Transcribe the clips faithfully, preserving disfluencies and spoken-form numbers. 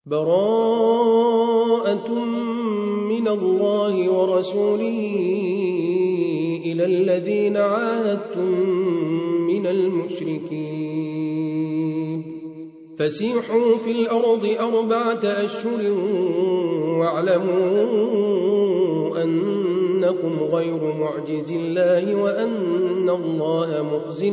براءة من الله ورسوله إلى الذين عاهدتم من المشركين فسيحوا في الأرض أربعة أشهر واعلموا أنكم غير معجز الله وأن الله مخزي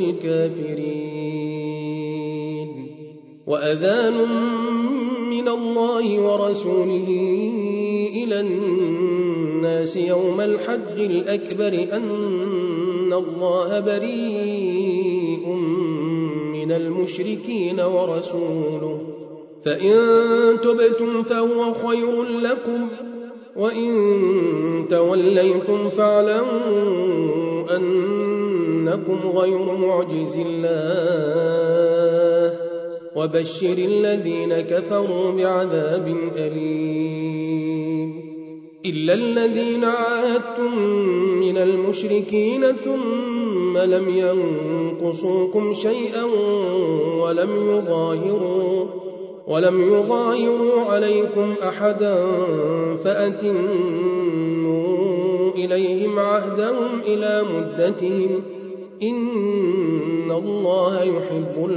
الكافرين وأذان من الله ورسوله إلى الناس يوم الحج الأكبر أن الله بريء من المشركين ورسوله فإن تبتم فهو خير لكم وإن توليتم فاعلموا أنكم غير معجز الله وبشر الذين كفروا بعذاب أليم إلا الذين عاهدتم من المشركين ثم لم ينقصوكم شيئا ولم يظاهروا ولم يظاهروا عليكم أحدا فأتموا إليهم عهدهم إلى مدتهم إن الله يحب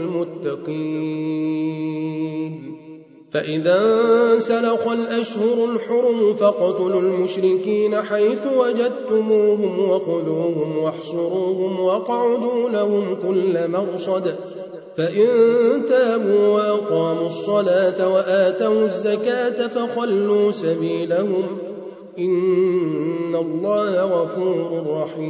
المتقين فإذا انسلخ الأشهر الحرم فاقتلوا المشركين حيث وجدتموهم وخذوهم واحصروهم واقعدوا لهم كل مرصد فإن تابوا وأقاموا الصلاة وآتوا الزكاة فخلوا سبيلهم إن الله غفور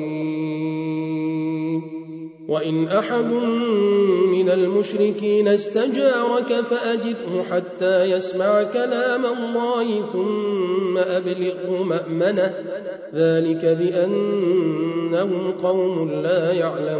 رحيم وإن أحد من المشركين استجارك فأجره حتى يسمع كلام الله ثم أبلغه مأمنه ذلك بأنهم قوم لا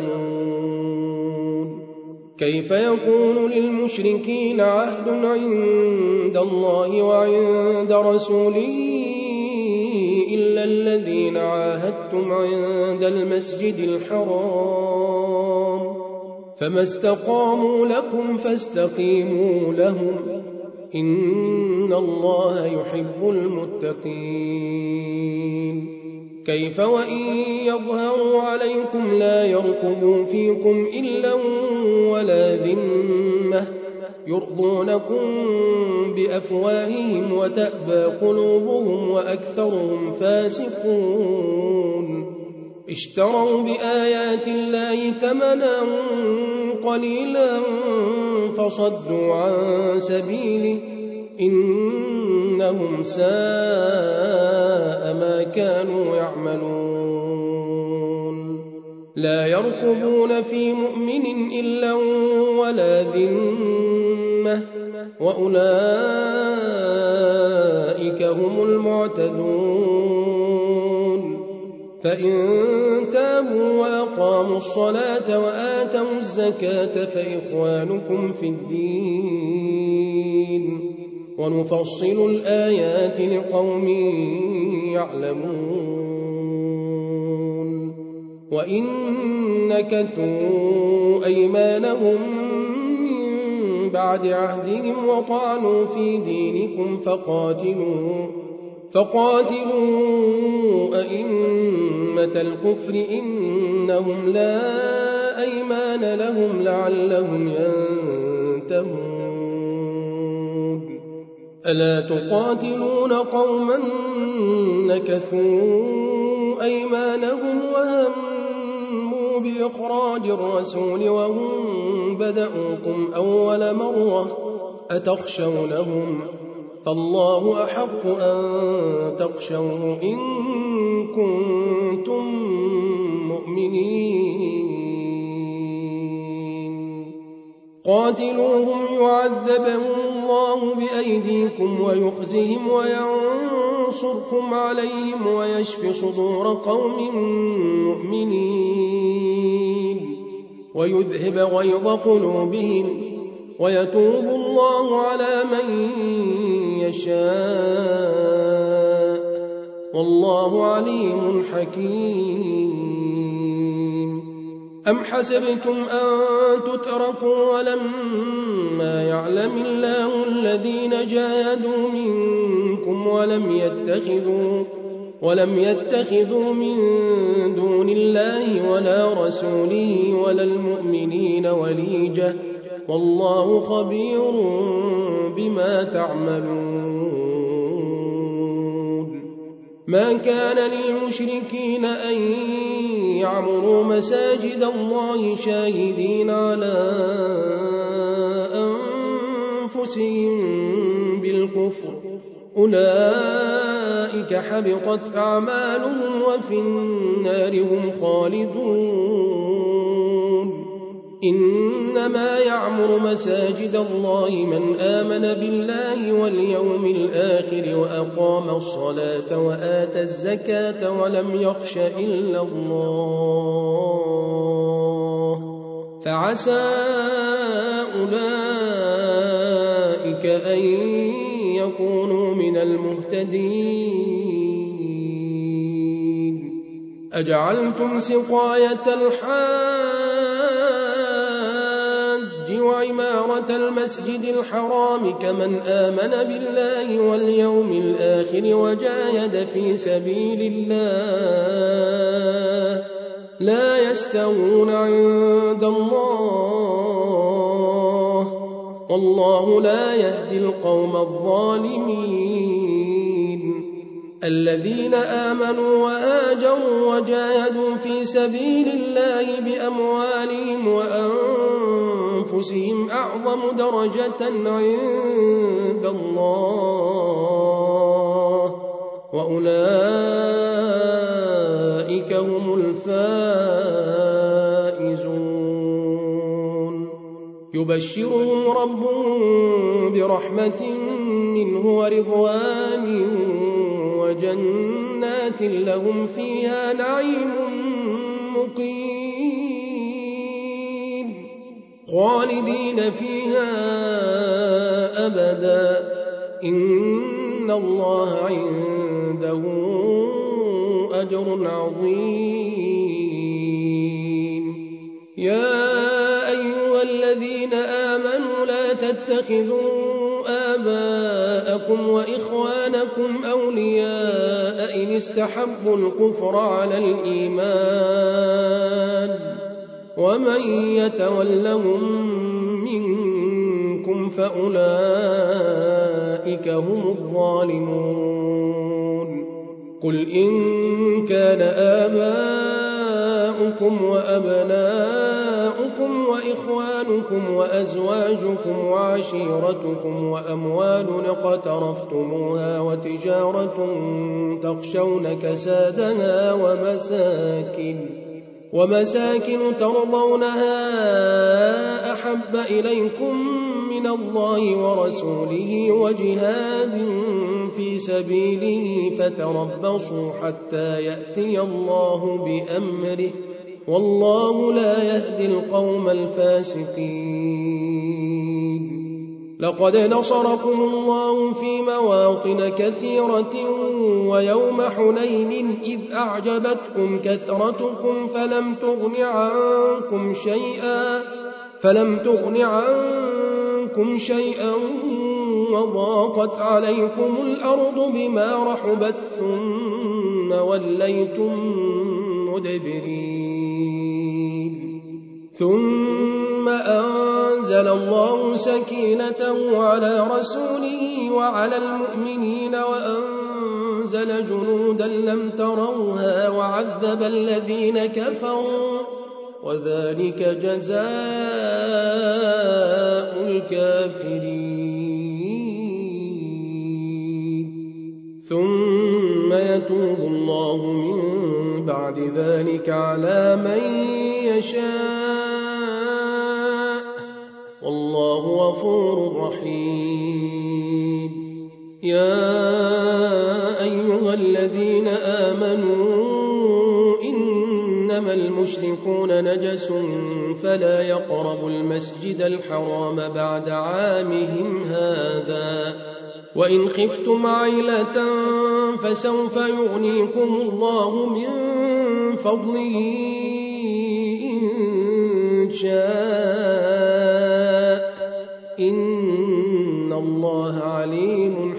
يعلمون كيف يكون للمشركين عهد عند الله وعند رسوله إلا الذين عاهدتم عند المسجد الحرام فما استقاموا لكم فاستقيموا لهم إن الله يحب المتقين كيف وإن يظهروا عليكم لا يرقبوا فيكم إلا ولا ذمة يرضونكم بأفواههم وتأبى قلوبهم وأكثرهم فاسقون اشتروا بآيات الله ثمنا قليلا فصدوا عن سبيله إنهم ساء ما كانوا يعملون لا يرقبون في مؤمن إلا ولا ذمة وأولئك هم المعتدون فإن تابوا وأقاموا الصلاة وآتوا الزكاة فإخوانكم في الدين ونفصل الآيات لقوم يعلمون وإن نكثوا أيمانهم من بعد عهدهم وطعنوا في دينكم فقاتلوا فقاتلوا أئمة الكفر إنهم لا أيمان لهم لعلهم ينتهون ألا تقاتلون قوما نكثوا أيمانهم وهموا بإخراج الرسول وهم بدأوكم أول مرة أتخشونهم فالله أحق أن تخشوه إن كنتم مؤمنين قاتلوهم يعذبهم الله بأيديكم ويخزهم وينصركم عليهم ويشف صدور قوم مؤمنين ويذهب غيظ قلوبهم ويتوب الله على من يشاء والله عليم حكيم أم حسبتم أن تتركوا ولما إنما يعلم الله الذين جاهدوا منكم ولم يتخذوا ولم يتخذوا من دون الله ولا رسوله ولا المؤمنين وليجة والله خبير بما تعملون. ما كان للمشركين أن يعمروا مساجد الله شاهدين على أنفسهم بالكفر أولئك حبطت أعمالهم وفي النار هم خالدون. إنما يعمر مساجد الله من آمن بالله واليوم الآخر وأقام الصلاة وآتى الزكاة ولم يخش إلا الله فعسى أولئك أن يكونوا من المهتدين. أجعلتم سقاية الحاج وعمارة المسجد الحرام كمن آمن بالله واليوم الآخر وجاهد في سبيل الله لا يستوون عند الله والله لا يهدي القوم الظالمين. الذين آمنوا وآجروا وجاهدوا في سبيل الله بأموالهم وأنفسهم أعظم درجة عند الله وأولئك هم الفائزون. يبشرهم ربهم برحمة منه ورضوان وجنات لهم فيها نعيم مقيم خالدين فيها أبدا إن الله عنده أجر عظيم. يا أيها الذين آمنوا لا تتخذوا آباءكم وإخوانكم أولياء إن استحبوا الكفر على الإيمان ومن يتولهم منكم فأولئك هم الظالمون. قل إن كان آباؤكم وأبناؤكم وإخوانكم وأزواجكم وعشيرتكم وأموال اقترفتموها وتجارة تخشون كسادها ومساكن ومساكن ترضونها أحب إليكم من الله ورسوله وجهاد في سبيله فتربصوا حتى يأتي الله بأمره والله لا يهدي القوم الفاسقين. لقد نصركم الله في مواطن كثيرة ويوم حنين إذ أعجبتكم كثرتكم فلم تغن عنكم شيئا فلم تغن عنكم شيئا وضاقت عليكم الأرض بما رحبت ثم وليتم مدبرين. ثم أنزل الله سكينته على رسوله وعلى المؤمنين وأنزل جنودا لم تروها وعذب الذين كفروا وذلك جزاء الكافرين. ثم يتوب الله من بعد ذلك على من يشاء والله غفور رحيم. يا أيها الذين آمنوا إنما المشركون نجس فلا يقربوا المسجد الحرام بعد عامهم هذا وإن خفتم عيلة فسوف يغنيكم الله من فضله إن شاء الله عليم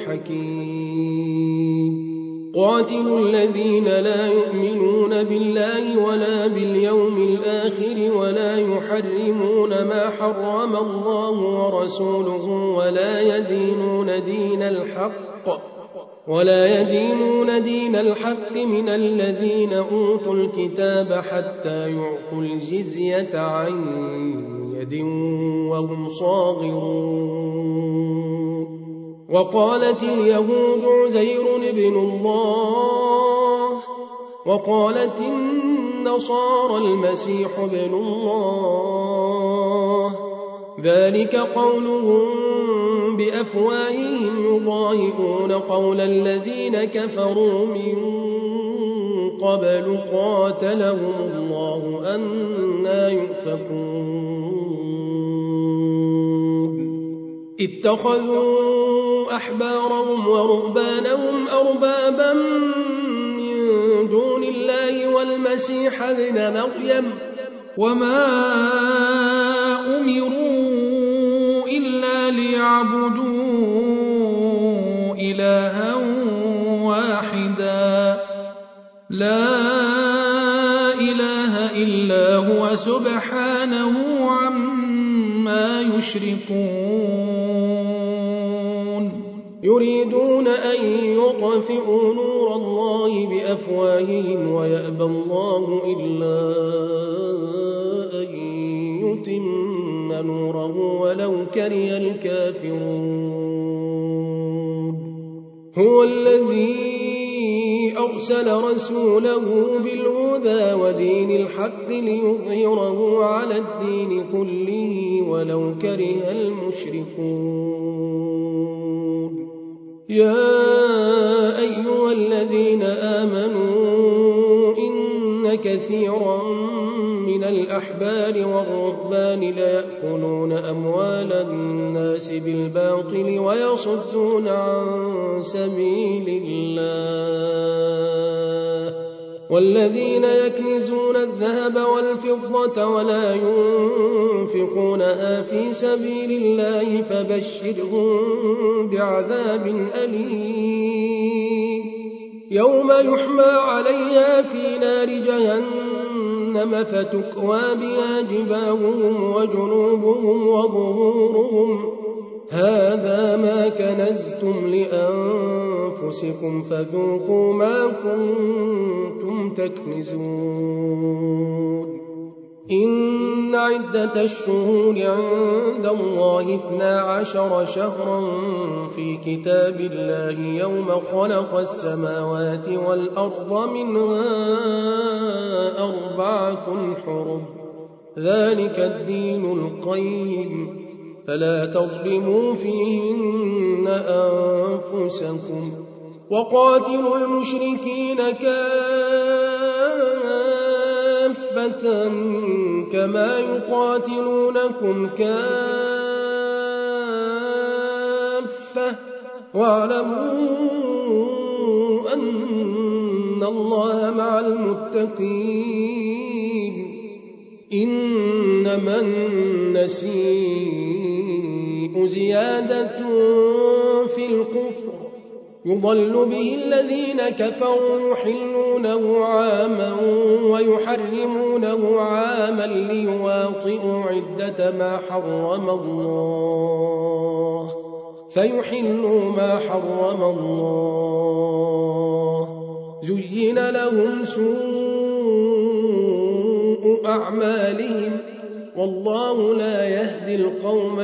حكيم قاتلوا الذين لا يؤمنون بالله ولا باليوم الآخر ولا يحرمون ما حرم الله ورسوله ولا يدينون دين الحق ولا يدينون دين الحق من الذين أوتوا الكتاب حتى يعطوا الجزية عن يد وهم صاغرون وقالت اليهود عزير ابن الله وقالت النصارى المسيح ابن الله ذلك قولهم بأفواههم يضاهئون قول الذين كفروا من قبل قاتلهم الله أنى يؤفكون اتخذوا أحبارهم ورهبانهم أربابا من دون الله والمسيح ابن مريم وما أمروا إلا ليعبدوا إلها واحدا لا إله إلا هو سبحانه عما يشركون يريدون أن يطفئوا نور الله بأفواههم ويأبى الله إلا أن يتم نوره ولو كره الكافرون هو الذي أرسل رسوله بالهدى ودين الحق ليظهره على الدين كله ولو كره المشركون يا أيها الذين آمنوا إن كثيرا من الأحبار والرهبان ليأكلون أموال الناس بالباطل ويصدون عن سبيل الله والذين يكنزون الذهب والفضة ولا ينفقونها في سبيل الله فبشرهم بعذاب أليم يوم يحمى عليها في نار جهنم فتكوى بها جباههم وجنوبهم وظهورهم هذا ما كنزتم لأنفسكم فذوقوا ما كنتم تكنزون إن عدة الشهور عند الله اثنا عشر شهرا في كتاب الله يوم خلق السماوات والأرض منها أربعة حرم ذلك الدين القيم فلا تظلموا فيهن أنفسكم وقاتلوا المشركين كافة كما يقاتلونكم كافة واعلموا أن الله مع المتقين إنما النسيء زيادة في الكفر يضل به الذين كفروا يحلونه عاما ويحرمونه عاما ليواطئوا عدة ما حرم الله فيحلوا ما حرم الله زين لهم سوء أعمالهم والله لا يهدي القوم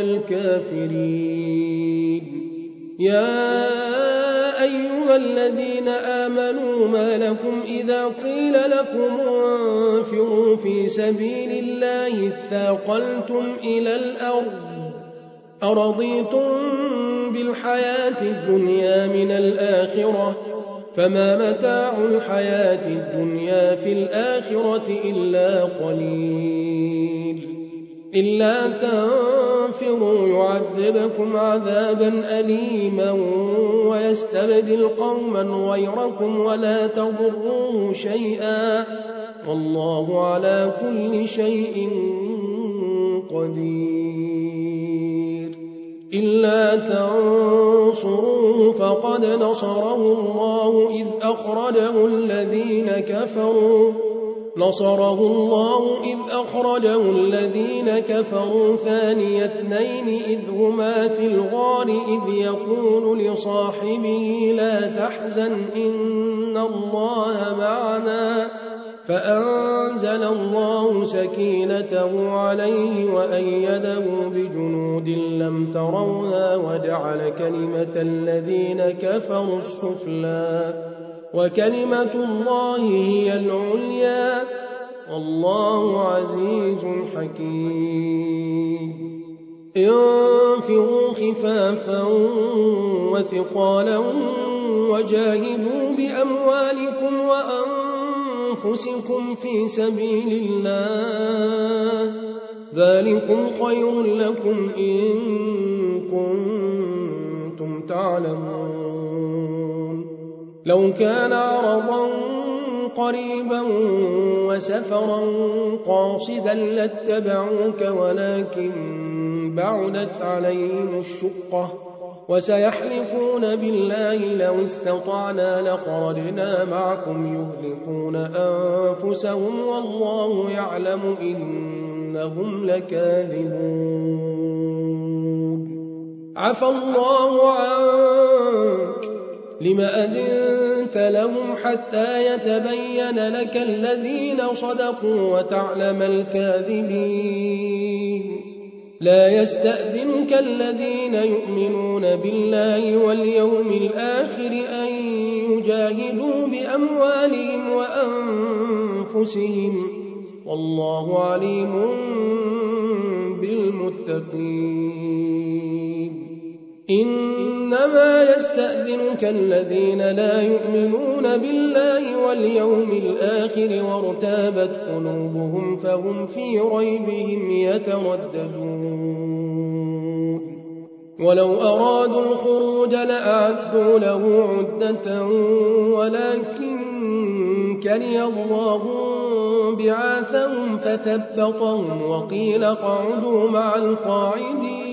الكافرين يا أيها الذين آمنوا ما لكم إذا قيل لكم انفروا في سبيل الله اثاقلتم إلى الأرض أرضيتم بالحياة الدنيا من الآخرة فما متاع الحياة الدنيا في الآخرة إلا قليل إلا تنفروا يعذبكم عذابا أليما ويستبدل قوما غيركم ولا تضروه شيئا والله على كل شيء قدير إلا تنصروه فقد نصره الله إذ أخرجه الذين كفروا نصره الله إذ أخرجه الذين كفروا ثاني اثنين إذ هما في الغار إذ يقول لصاحبه لا تحزن إن الله معنا فأنزل الله سكينته عليه وأيده بجنود لم تروها وجعل كلمة الذين كفروا السفلى وكلمة الله هي العليا والله عزيز حكيم. انفروا خفافا وثقالا وجاهدوا بأموالكم وأنفسكم في سبيل الله ذلكم خير لكم إن كنتم تعلمون. لو كان عرضا قريبا وسفرا قاصدا لاتبعوك ولكن بعدت عليهم الشقة وسيحلفون بالله لو استطعنا لخرجنا معكم يهلكون أنفسهم والله يعلم إنهم لكاذبون. عفى الله عنك لم أذنت لهم حتى يتبين لك الذين صدقوا وتعلم الكاذبين. لا يستأذنك الذين يؤمنون بالله واليوم الآخر أن يجاهدوا بأموالهم وأنفسهم والله عليم بالمتقين. إنما يستأذنك الذين لا يؤمنون بالله واليوم الآخر وارتابت قلوبهم فهم في ريبهم يترددون. ولو أرادوا الخروج لأعدوا له عدة ولكن كره الله بعاثهم فثبطهم وقيل اقعدوا مع القاعدين.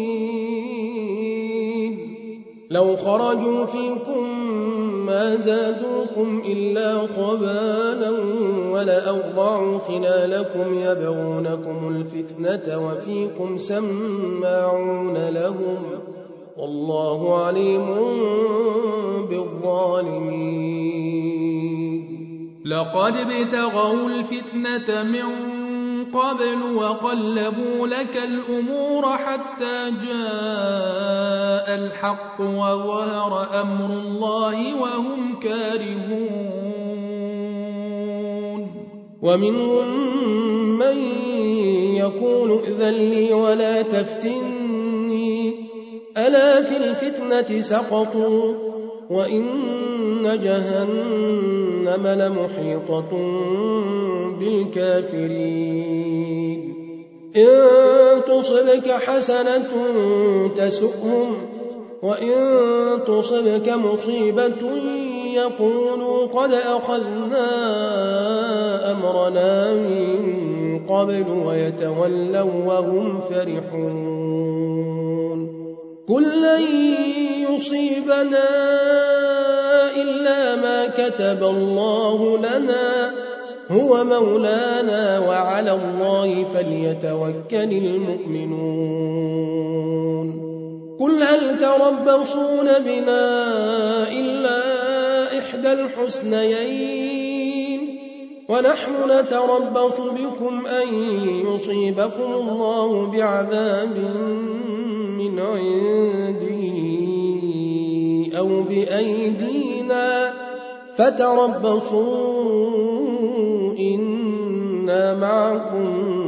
لو خرجوا فيكم ما زادوكم إلا خبالا ولأوضعوا خلالكم يبغونكم الفتنة وفيكم سماعون لهم والله عليم بالظالمين. لقد ابتغوا الفتنة من قبل وقلبوا لك الأمور حتى جاء الحق وظهر أمر الله وهم كارهون. ومنهم من يقول ائذن لي ولا تفتني ألا في الفتنة سقطوا وإن جهنم لمحيطة بالكافرين. إن تصبك حسنة تسؤهم وإن تصبك مصيبة يقولوا قد أخذنا أمرنا من قبل ويتولوا وهم فرحون. قل لن يصيبنا إلا ما كتب الله لنا هو مولانا وعلى الله فليتوكل المؤمنون. قل هل تربصون بنا إلا إحدى الحسنيين ونحن نتربص بكم أن يصيبكم الله بعذاب من عنده أو بأيدينا فتربصوا إنا معكم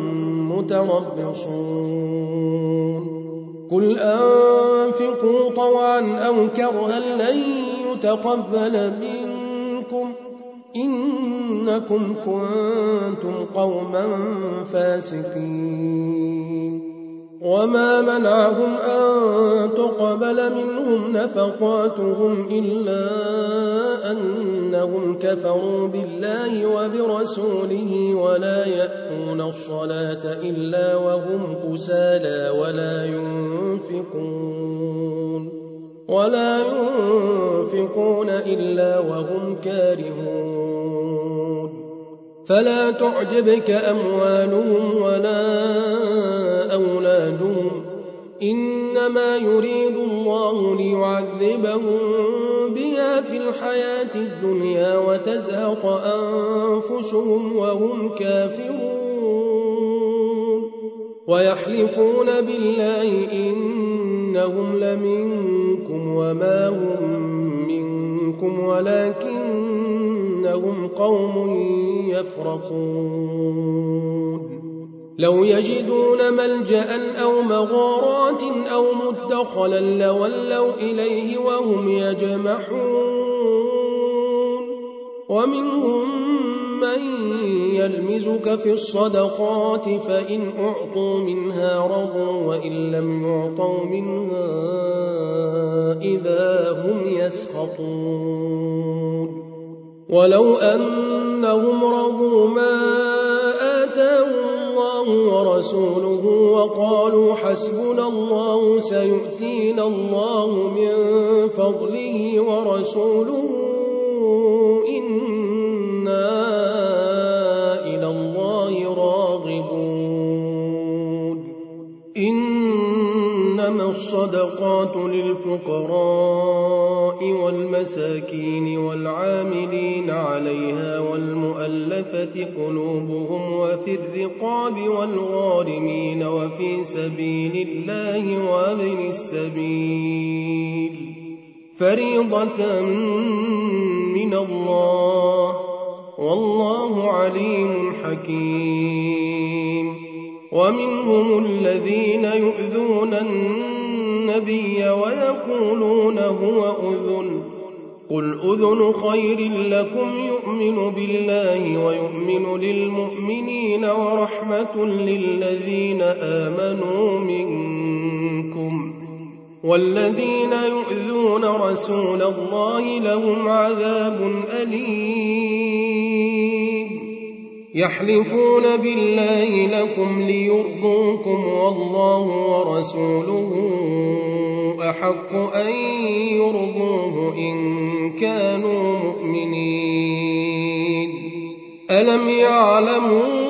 متربصون. قل أنفقوا طوعا أو كرها لن يتقبل منكم إنكم كنتم قوما فاسقين. وما منعهم أن تقبل منهم نفقاتهم إلا أنهم كفروا بالله وبرسوله ولا يأتون الصلاة إلا وهم كسالى ولا ينفقون ولا ينفقون إلا وهم كارهون فلا تعجبك أموالهم ولا أولادهم إنما يريد الله ليعذبهم بها في الحياة الدنيا وتزهق أنفسهم وهم كافرون ويحلفون بالله إنهم لمنكم وما هم منكم ولكنهم قوم يفرقون لو يجدون ملجأ أو مغارات أو مدخلا لولوا إليه وهم يجمحون ومنهم من يلمزك في الصدقات فإن أعطوا منها رضوا وإن لم يعطوا منها إذا هم يسخطون ولو أنهم رضوا ما آتاهم الله ورسوله وقالوا حسبنا الله سيؤتينا الله من فضله ورسوله إنا إلى الله راغبون إنما الصدقات للفقراء والمساكين والعاملين عليها والمؤلفة قلوبهم وفي الرقاب والغارمين وفي سبيل الله وابن السبيل فريضة من الله والله عليم حكيم ومنهم الذين يؤذون النبي ويقولون هو أذن قل أذن خير لكم يؤمن بالله ويؤمن للمؤمنين ورحمة للذين آمنوا منكم والذين يؤذون رسول الله لهم عذاب أليم يحلفون بالله لكم ليرضوكم والله ورسوله أحق أن يرضوه إن كانوا مؤمنين ألم يعلموا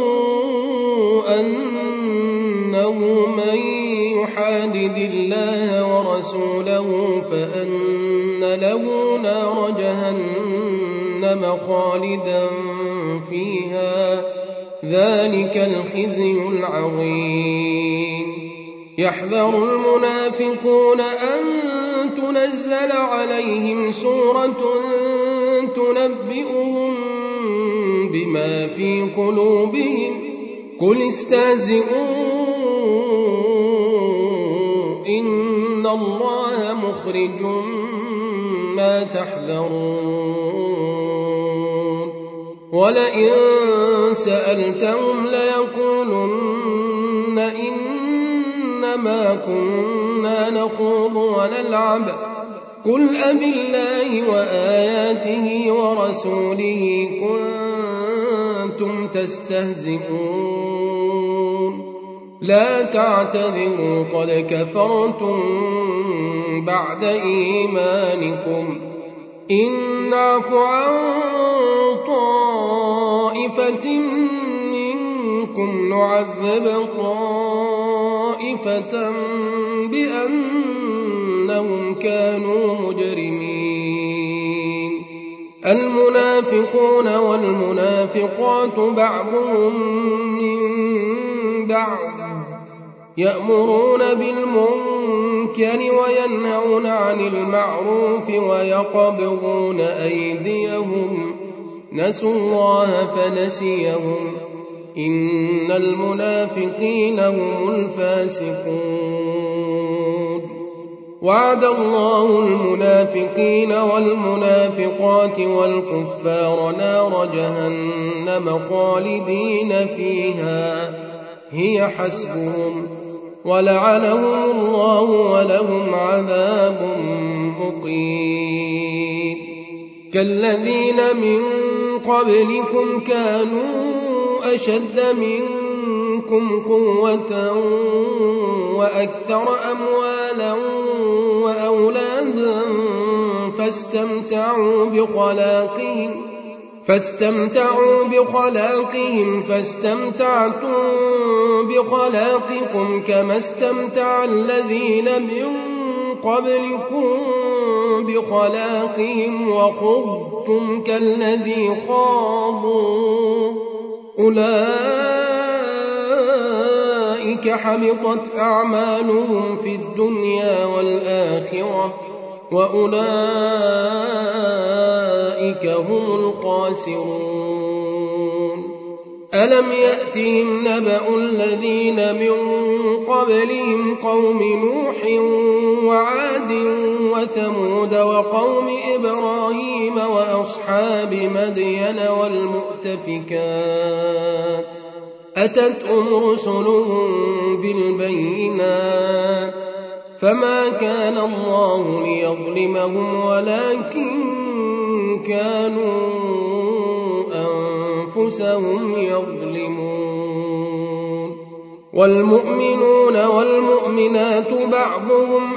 أنه من يحادد الله ورسوله فأن له نار جهنم خالدا فيها ذلك الخزي العظيم يحذر المنافقون أن تنزل عليهم سورة تنبئهم بما في قلوبهم قل استهزئوا إن الله مخرج ما تحذرون ولئن سألتهم ليقولن إنما كنا نخوض ونلعب قل أبالله وآياته ورسوله كنتم تستهزئون لا تعتذروا قد كفرتم بعد إيمانكم إن نعف عن طائفة منكم نعذب طائفة بأنهم كانوا مجرمين المنافقون والمنافقات بعضهم من بعض يأمرون بالمنكر وينهون عن المعروف ويقبضون أيديهم نسوا الله فنسيهم إن المنافقين هم الفاسقون وعد الله المنافقين والمنافقات والكفار نار جهنم خالدين فيها هي حسبهم ولعنهم الله ولهم عذاب مقيم. كالذين من قبلكم كانوا أشد منكم قوة وأكثر أموالا وأولادا فاستمتعوا بخلاقهم فاستمتعوا بخلاقهم فاستمتعتم بخلاقكم كما استمتع الذين من قبلكم بخلاقهم وخضتم كالذي خاضوا أولئك حبطت أعمالهم في الدنيا والآخرة وأولئك هم الخاسرون. ألم يأتهم نبأ الذين من قبلهم قوم نوح وعاد وثمود وقوم إبراهيم وأصحاب مدين والمؤتفكات أتتهم رسلهم بالبينات فما كان الله ليظلمهم ولكن كانوا أنفسهم يظلمون. والمؤمنون والمؤمنات بعضهم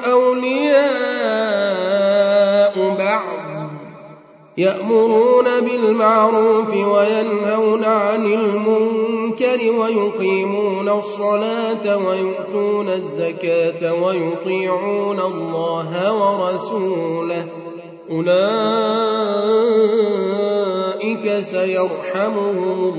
أولياء بعض يأمرون بالمعروف وينهون عن المنكر ويقيمون الصلاة ويؤتون الزكاة ويطيعون الله ورسوله أولئك سيرحمهم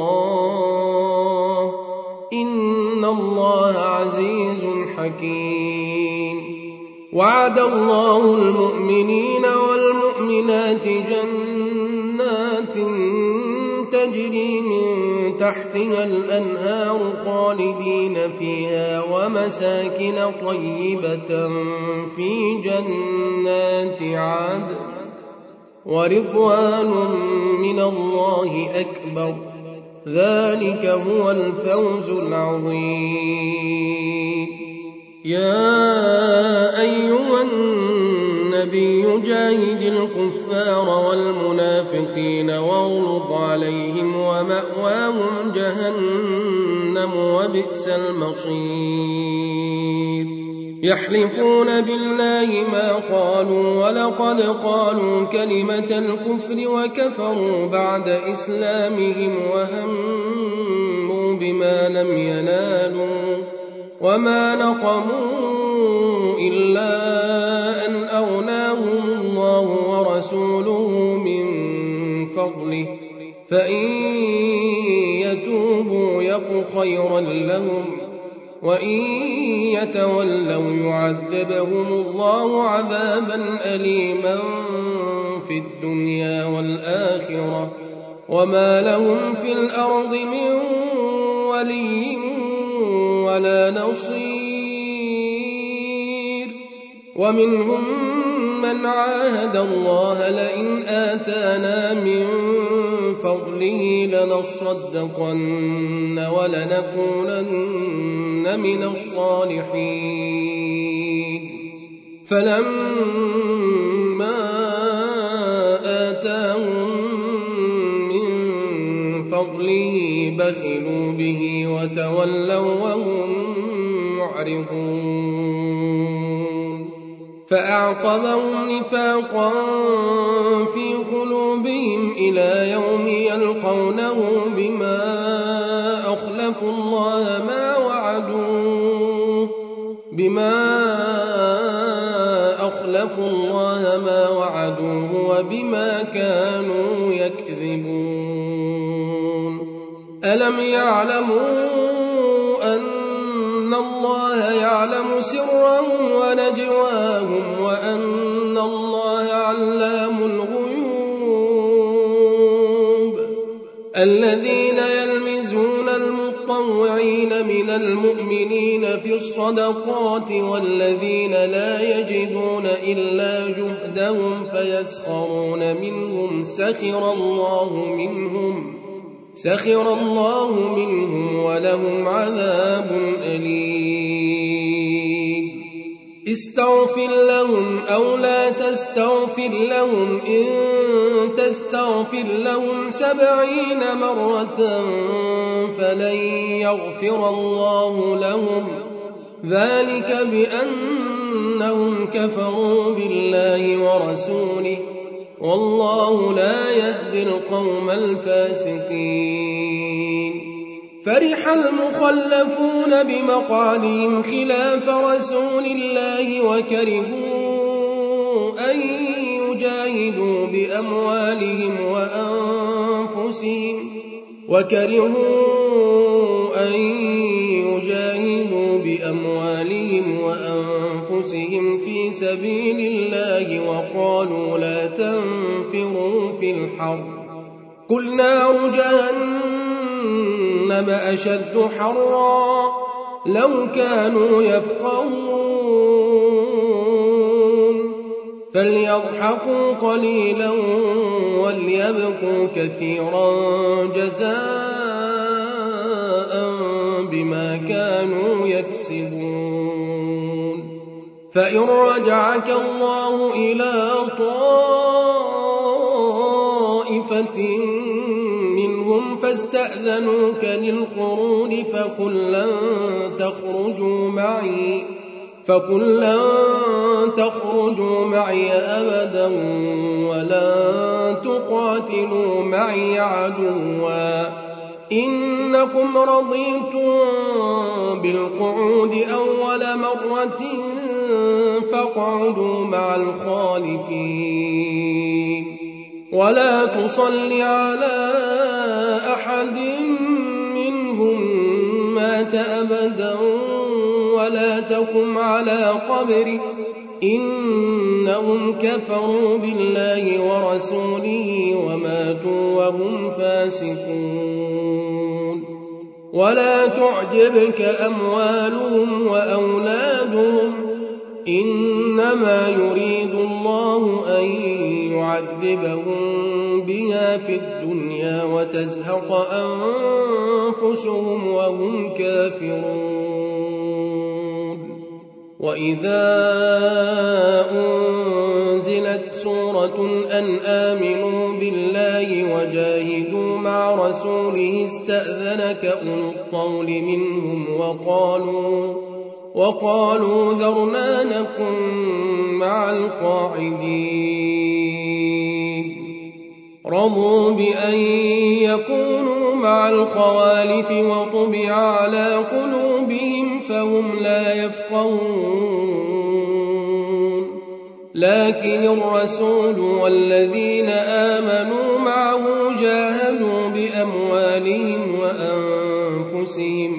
الله إن الله عزيز حكيم. وعد الله المؤمنين والمؤمنات جنات تجري من تحتها الأنهار خالدين فيها ومساكن طيبة في جنات عدن ورضوان من الله أكبر ذلك هو الفوز العظيم. يا أيها النبي جاهد الكفار والمنافقين واغلظ عليهم ومأواهم جهنم وبئس المصير. يحلفون بالله ما قالوا ولقد قالوا كلمة الكفر وكفروا بعد إسلامهم وهموا بما لم ينالوا وما نقموا إلا أن أغناهم الله ورسوله من فضله فإن يتوبوا يك خيرا لهم وإن يتولوا يعذبهم الله عذابا أليما في الدنيا والآخرة وما لهم في الأرض من ولي ولا نصير. ومنهم من عاهد الله لئن آتانا من فضله لنصدقن ولنكونن من الصالحين. فلما آتاهم من فضله بخلوا به وتولوا وهم معرضون. فأعقبهم نفاقا في قلوبهم إلى يوم يلقونه بما أخلفوا الله ما وعدوه بما أخلفوا الله ما وعدوه وبما كانوا يكذبون. ألم يعلموا أن الله يعلم سرهم ونجواهم وأن الله علام الغيوب. الذين يلمزون المطوعين من المؤمنين في الصدقات والذين لا يجدون إلا جهدهم فيسخرون منهم سخر الله منهم سخر الله منهم ولهم عذاب أليم. استغفر لهم أو لا تستغفر لهم إن تستغفر لهم سبعين مرة فلن يغفر الله لهم ذلك بأنهم كفروا بالله ورسوله والله لا يهدي القوم الفاسقين. فرح المخلفون بمقعدهم خلاف رسول الله وكرهوا أن يجاهدوا بأموالهم وأنفسهم وكرهوا أن يجاهدوا بأموالهم وأنفسهم في سبيل الله وقالوا لا تنفروا في الحر قل نار جهنم أشد حرا لو كانوا يفقهون فليضحكوا قليلا وليبكوا كثيرا جزاء بما كانوا يكسبون. فإن رجعك الله إلى طائفة منهم فاستأذنوك للخروج فقل لن تخرجوا معي فقل لن تخرجوا معي أبدا ولن تقاتلوا معي عدوا إنكم رضيتم بالقعود أول مرة فاقعدوا مع الخالفين ولا تصل على أحد منهم مات أبدا ولا تقم على قبره إنهم كفروا بالله ورسوله وماتوا وهم فاسقون. ولا تعجبك أموالهم وأولادهم إنما يريد الله أن يعذبهم بها في الدنيا وتزهق أنفسهم وهم كافرون. وإذا أنزلت سورة أن آمنوا بالله وجاهدوا مع رسوله استأذنك أولو الطول منهم وقالوا وقالوا ذرنا نكن مع القاعدين رضوا بأن يكونوا مع الخوالف وطبع على قلوبهم فهم لا يفقهون. لكن الرسول والذين آمنوا معه جاهدوا بأموالهم وأنفسهم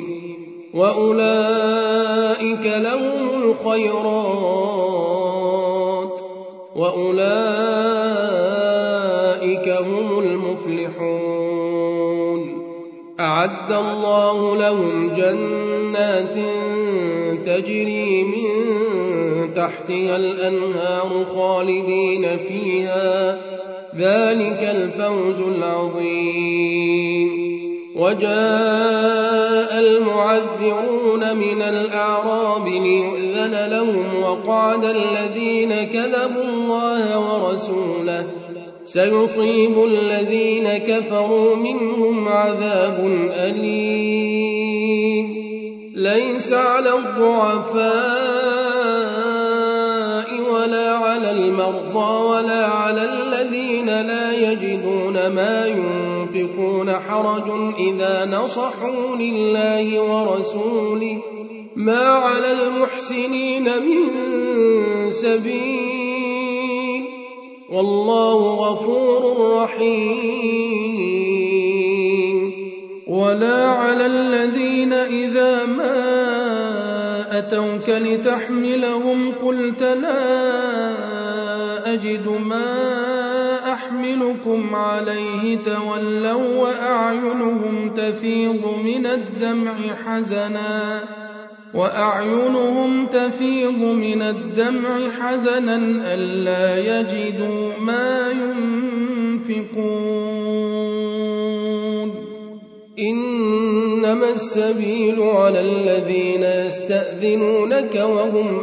وأولئك لهم الخيرات وأولئك هم المفلحون. أعد الله لهم جنات تجري من تحتها الأنهار خالدين فيها ذلك الفوز العظيم. وجاء المعذرون من الأعراب ليؤذن لهم وقعد الذين كذبوا الله ورسوله سيصيب الذين كفروا منهم عذاب أليم. ليس على الضعفاء ولا على المرضى ولا على الذين لا يجدون ما ينفقون حرج إذا نصحوا لله ورسوله ما على المحسنين من سبيل والله غفور رحيم. ولا على الذين إذا ما أتوك لتحملهم قلت لا أجد ما أحملكم عليه تولوا وأعينهم تفيض من الدمع حزنا وأعينهم تفيض من الدمع حزنا ألا يجدوا ما ينفقون. إنما السبيل على الذين يستأذنونك وهم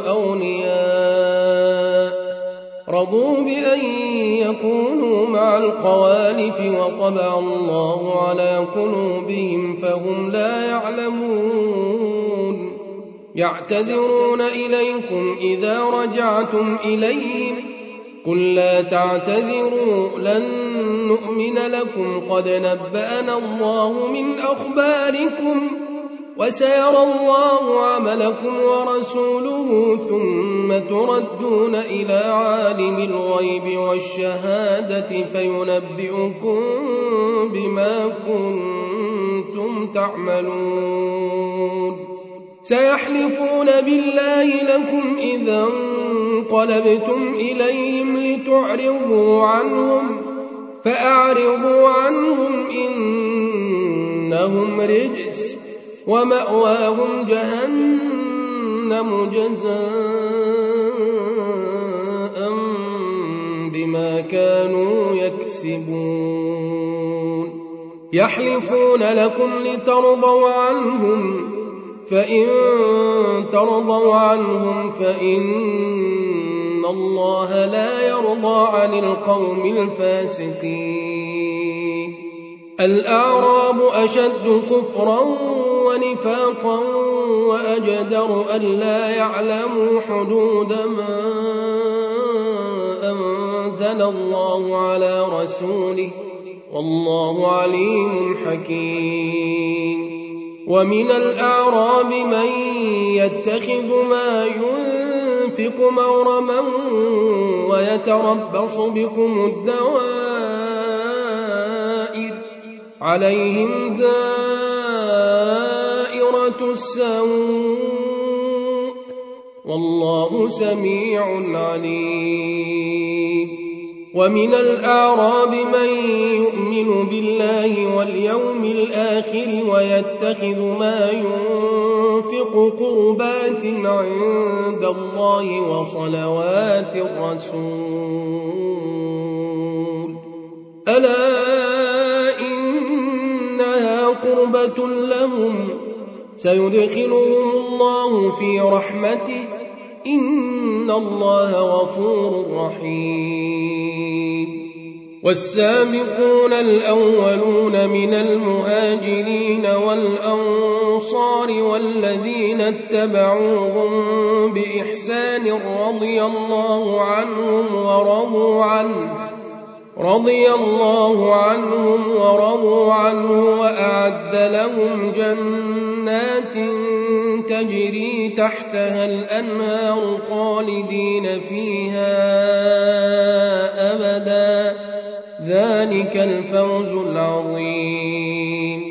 أغنياء رضوا بأن يكونوا مع الخوالف وطبع الله على قلوبهم فهم لا يعلمون يعتذرون إليكم إذا رجعتم إليهم قل لا تعتذروا لن نؤمن لكم قد نبأنا الله من أخباركم وسيرى الله عملكم ورسوله ثم تردون إلى عالم الغيب والشهادة فينبئكم بما كنتم تعملون سيحلفون بالله لكم إذا انقلبتم إليهم لتعرضوا عنهم فأعرضوا عنهم إنهم رجس ومأواهم جهنم جزاء بما كانوا يكسبون يحلفون لكم لترضوا عنهم فإن ترضوا عنهم فإن الله لا يرضى عن القوم الفاسقين الأعراب أشد كفرا ونفاقا وأجدر ألا يعلموا حدود ما أنزل الله على رسوله والله عليم حكيم ومن الأعراب من يتخذ ما ينفق مغرما ويتربص بكم الدوائر عليهم دائرة السوء والله سميع عليم ومن الأعراب من يؤمن بالله واليوم الآخر ويتخذ ما ينفق قربات عند الله وصلوات الرسول ألا إنها قربة لهم سيدخلهم الله في رحمته إن الله غفور رحيم والسابقون الأولون من المهاجرين والأنصار والذين اتبعوهم بإحسان رضي الله عنهم ورضوا عنه رضي الله عنهم ورضوا عنه وأعد لهم جنات تجري تحتها الأنهار خالدين فيها أبدا ذلك الفوز العظيم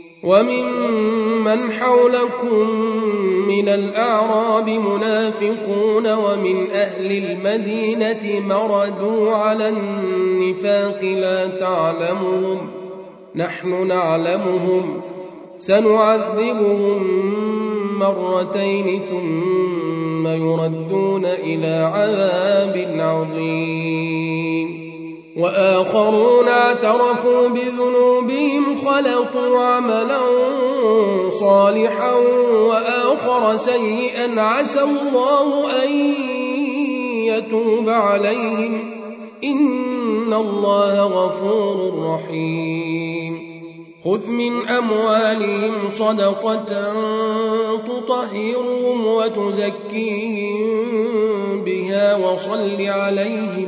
وممن حولكم من الأعراب منافقون ومن أهل المدينة مردوا على النفاق لا تعلمهم نحن نعلمهم سنعذبهم مرتين ثم يردون إلى عذاب عظيم وآخرون اعترفوا بذنوبهم خلقوا عملا صالحا وآخر سيئا عسى الله أن يتوب عليهم إن الله غفور رحيم خذ من أموالهم صدقة تطهرهم وتزكيهم بها وصل عليهم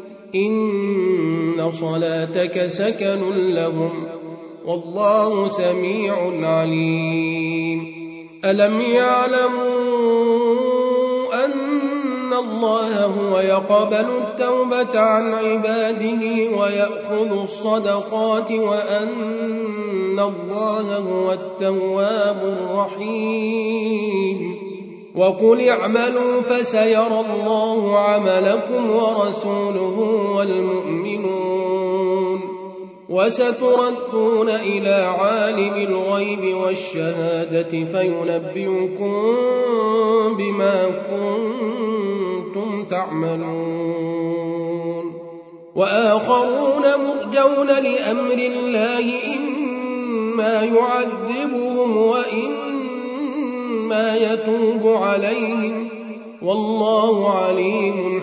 إن صلاتك سكن لهم والله سميع عليم ألم يعلموا أن الله هو يقبل التوبة عن عباده ويأخذ الصدقات وأن الله هو التواب الرحيم وقل اعملوا فسيرى الله عملكم ورسوله والمؤمنون وستردون إلى عالم الغيب والشهادة فينبئكم بما كنتم تعملون وآخرون مرجون لأمر الله إما إما يعذبهم وإما يتوب عليهم والله عليم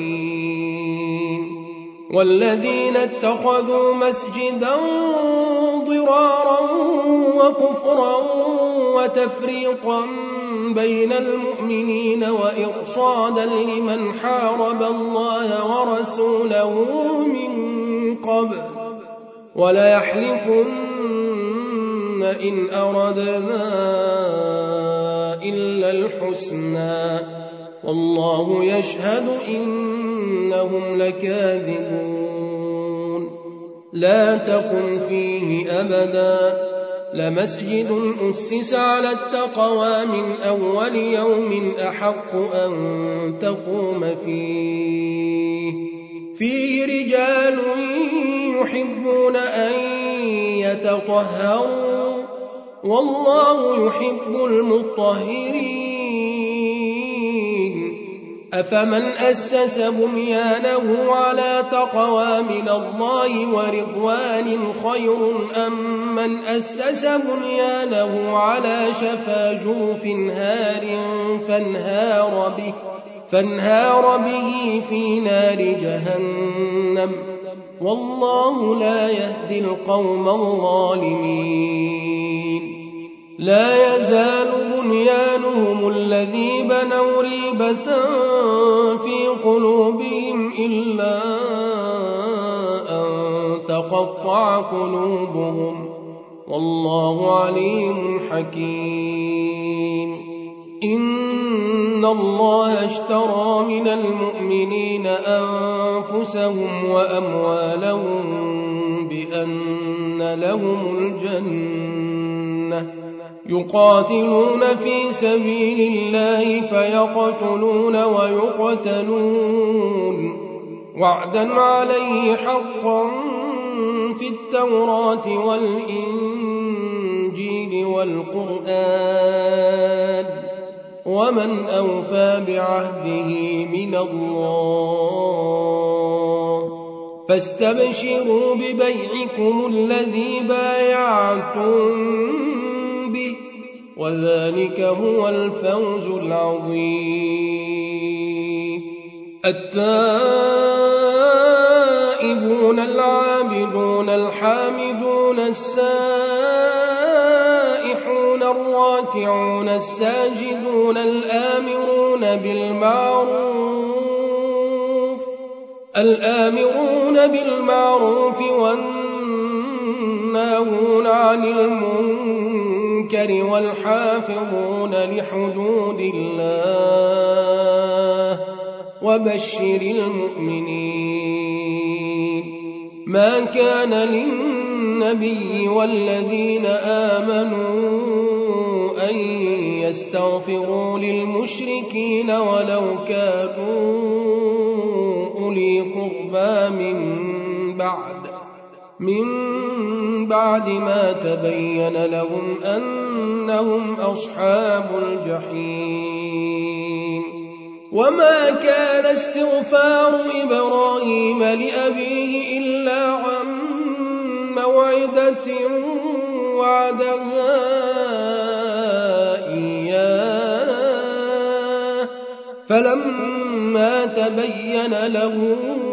حكيم. والذين اتخذوا مسجدا ضرارا وكفرا وتفريقا بين المؤمنين وإرصادا لمن حارب الله ورسوله من قبل ولا يحلفن إن أردنا إلا الحسنى والله يشهد إنهم لكاذبون. لا تقم فيه أبدا لمسجد أسس على التقوى من أول يوم أحق أن تقوم فيه فيه رجال يحبون أن يتطهروا والله يحب المطهرين. أفمن أسس بنيانه على تقوى من الله ورضوان خير أم من أسس بنيانه على شفا جرف هار فانهار به, فانهار به في نار جهنم والله لا يهدي القوم الظالمين. لا يزال بنيانهم الذي بنوا ريبة في قلوبهم إلا أن تقطع قلوبهم والله عليم حكيم. إن الله اشترى من المؤمنين أنفسهم وأموالهم بأن لهم الجنة يقاتلون في سبيل الله فيقتلون ويقتلون وعدا عليه حقا في التوراة والإنجيل والقرآن ومن أوفى بعهده من الله فاستبشروا ببيعكم الذي بايعتم به وذلك هو الفوز العظيم. التائبون العابدون الحامدون السائحون الراكعون الساجدون الآمرون بالمعروف الآمرون بالمعروف والناهون عن المنكر والحافظون لحدود الله وبشر المؤمنين. ما كان للنبي والذين آمنوا أن يستغفروا للمشركين ولو كانوا أولي قربى من بعد من بعد ما تبين لهم أنهم أصحاب الجحيم. وما كان استغفار إبراهيم لأبيه إلا عن موعدة وعدها إياه فلما تبين له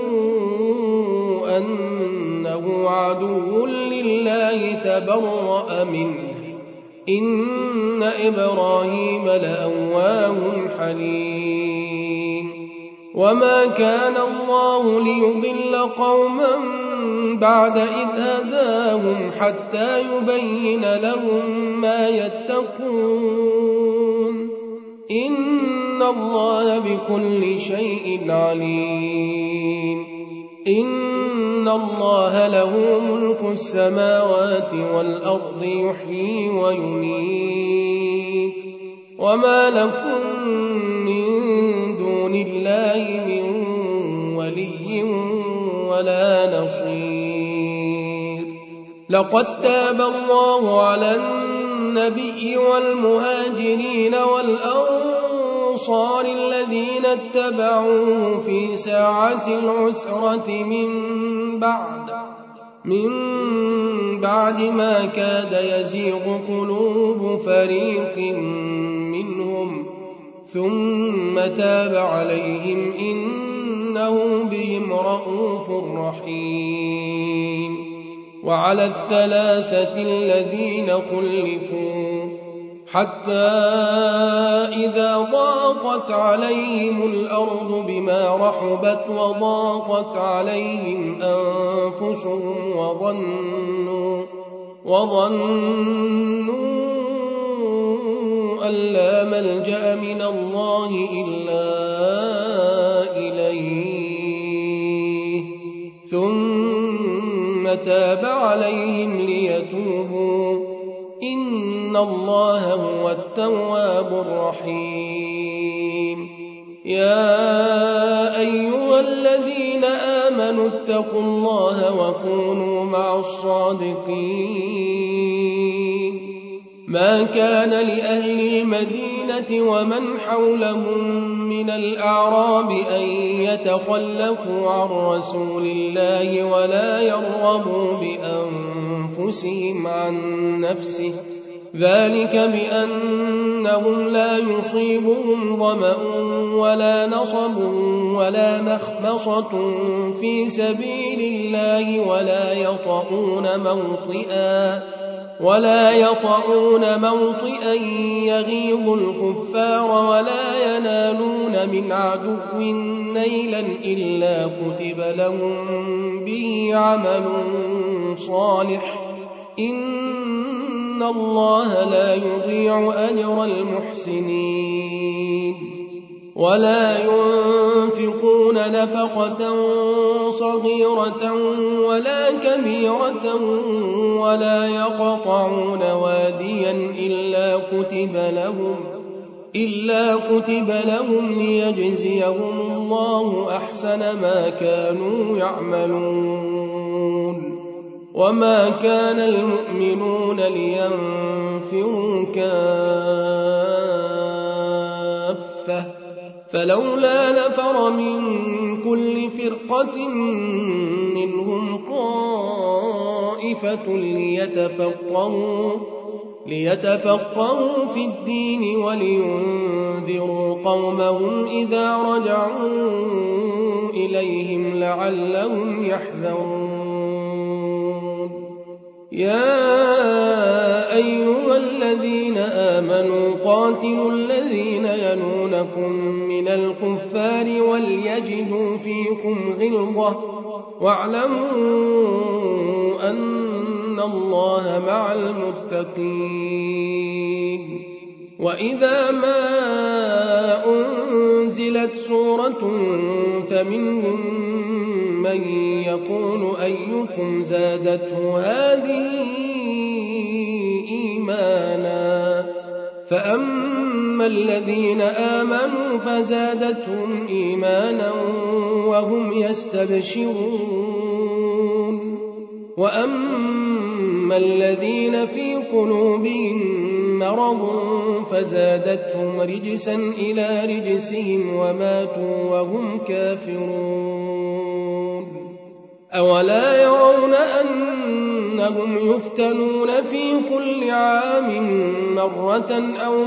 أنه عدو لله تبرأ منه إن إبراهيم لأواه حليم. وما كان الله ليضل قوما بعد إذ هداهم حتى يبين لهم ما يتقون إن الله بكل شيء عليم. إن الله له ملك السماوات والأرض يحيي ويميت وما لكم من دون الله من ولي ولا نصير. لقد تاب الله على النبي والمهاجرين والأنصار الذين اتبعوه في ساعة العسرة من بعد من بعد ما كاد يزيغ قلوب فريق منهم ثم تاب عليهم إنه بهم رءوف رحيم. وعلى الثلاثة الذين خلفوا حتى إذا ضاقت عليهم الأرض بما رحبت وضاقت عليهم أنفسهم وظنوا, وظنوا أن لا ملجأ من الله إلا إليه ثم تاب عليهم ليتوبوا إن الله هو التواب الرحيم. يا أيها الذين آمنوا اتقوا الله وكونوا مع الصادقين. ما كان لأهل المدينة ومن حولهم من الأعراب أن يتخلفوا عن رسول الله ولا يرغبوا بأنفسهم عن نفسه ذلك بأنهم لا يصيبهم ظمأ ولا نصب ولا مخمصة في سبيل الله ولا يطؤون موطئا ولا يطؤون موطئا يغيظ الكفار ولا ينالون من عدو نيلا إلا كتب لهم به عمل صالح إن الله لا يضيع أجر المحسنين. ولا ينفقون نفقة صغيرة ولا كبيرة ولا يقطعون واديا إلا كتب لهم إلا كتب لهم ليجزيهم الله أحسن ما كانوا يعملون. وما كان المؤمنون لينفروا كافة فلولا نفر من كل فرقة منهم طائفة ليتفقهوا ليتفقهوا في الدين ولينذروا قومهم إذا رجعوا إليهم لعلهم يحذرون. يا أيها الذين آمنوا قاتلوا الذين يلونكم من الكفار وليجدوا فيكم غلظة واعلموا أن الله مع المتقين. وإذا ما أنزلت سورة فمنهم من يقول أيكم زادته هذه إيمانا فأما الذين آمنوا فزادتهم إيمانا وهم يستبشرون. وأما الذين في قلوبهم مرض فزادتهم رجسا إلى رجسهم وماتوا وهم كافرون. أولا يرون أنهم يفتنون في كل عام مرة أو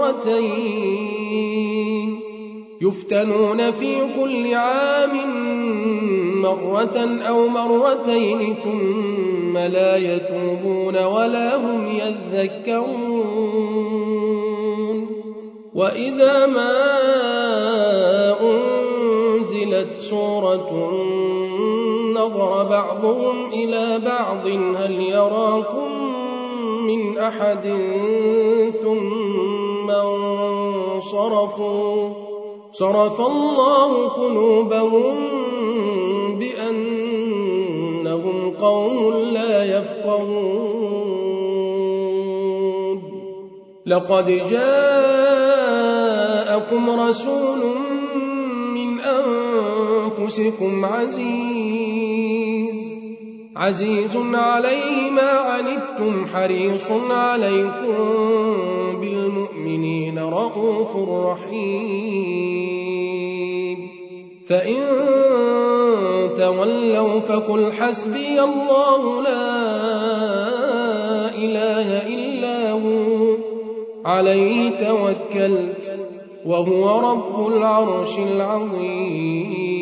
مرتين يفتنون في كل عام مرة أو مرتين ثم لا يتوبون ولا هم يذكرون. وإذا ما أنزلت سورة نظر بعضهم إلى بعض هل يراكم من أحد ثم انصرفوا صرف الله قلوبهم بأنهم قوم لا يفقهون. لقد جاءكم رسول من أنفسكم عزيز عزيز عليه ما عنتم حريص عليكم بالمؤمنين رءوف رحيم. فإن تولوا فقل حسبي الله لا إله إلا هو عليه توكلت وهو رب العرش العظيم